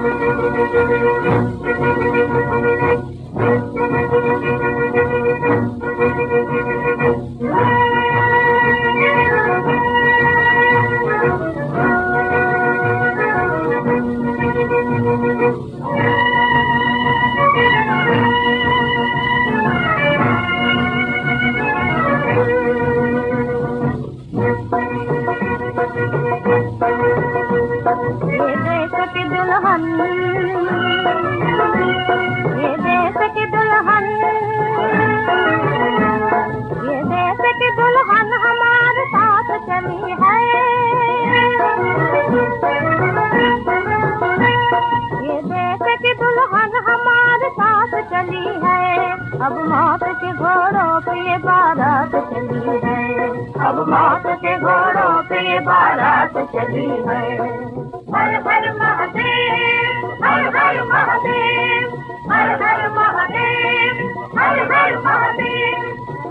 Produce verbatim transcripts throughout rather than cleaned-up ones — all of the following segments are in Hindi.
अब मौत के घोड़ों पे ये बारात चली है, अब मौत के घोड़ों पे ये बारात चली है। हर हर महादेव, हर हर महादेव, हर हर महादेव, हर हर महादेव।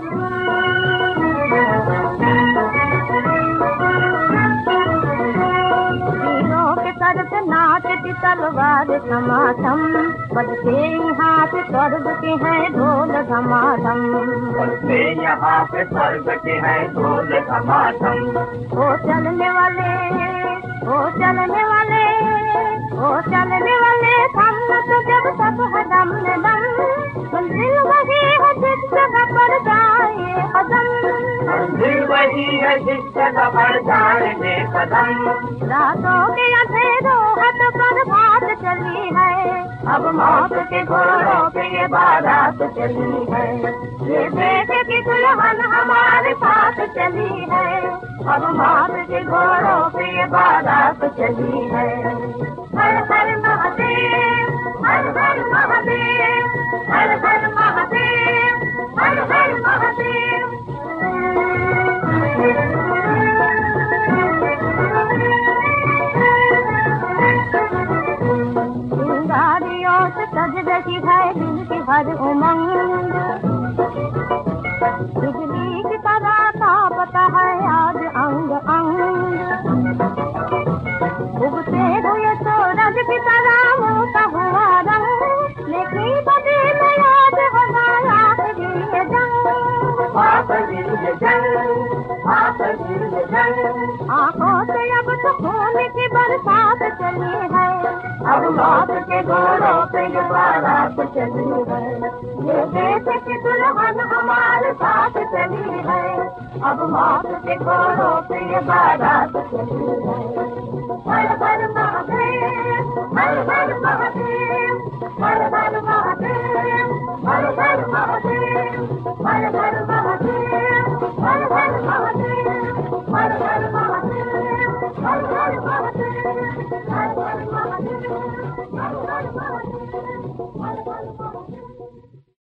वीरों के सर पे नाचती तलवार समासम, बजते यहाँ पे स्वर्ग के हैं ढोल धमाधम, बजते यहाँ पे स्वर्ग के हैं ढोल धमाधम। ओ चलने वाले, ओ चलने वाले, ओ चलने वाले थम तो जब तक है दम ने दम, मंजिल वही है जिस जगह पर जाए कदम, मंजिल वही है जिस जगह पर जाए कदम। रातों के अंधेरों हद पर बात चली है, अब मौत के घोड़ों पे ये बारात चली है। ये देख की दुल्हन हमारे साथ चली है, अब मौत के घोड़ों पे ये बारात चली है। हर हर महादेव, हर हर महादेव, हर हर महादेव, हर हर महादेव। सज रही है दिल की हर उमंग, बिजली की तरह तापता है आज अंग अंग, उगते हुए सूरज की तरह होता हुआ रंग, लेकिन बदी में याद होगा आखिरी ये जंग, आखिरी ये जंग, आखिरी ये जंग। आंखों से अब तो खून की बरसात चली है, अब मौत के घोड़ों पे ये बारात चली है। ये देश की दुल्हन हमारे साथ चली है, अब मौत के घोड़ों पे ये बारात चली है। हर हर महादेव, हर हर महादेव, हर हर महादेव, हर हर महादेव।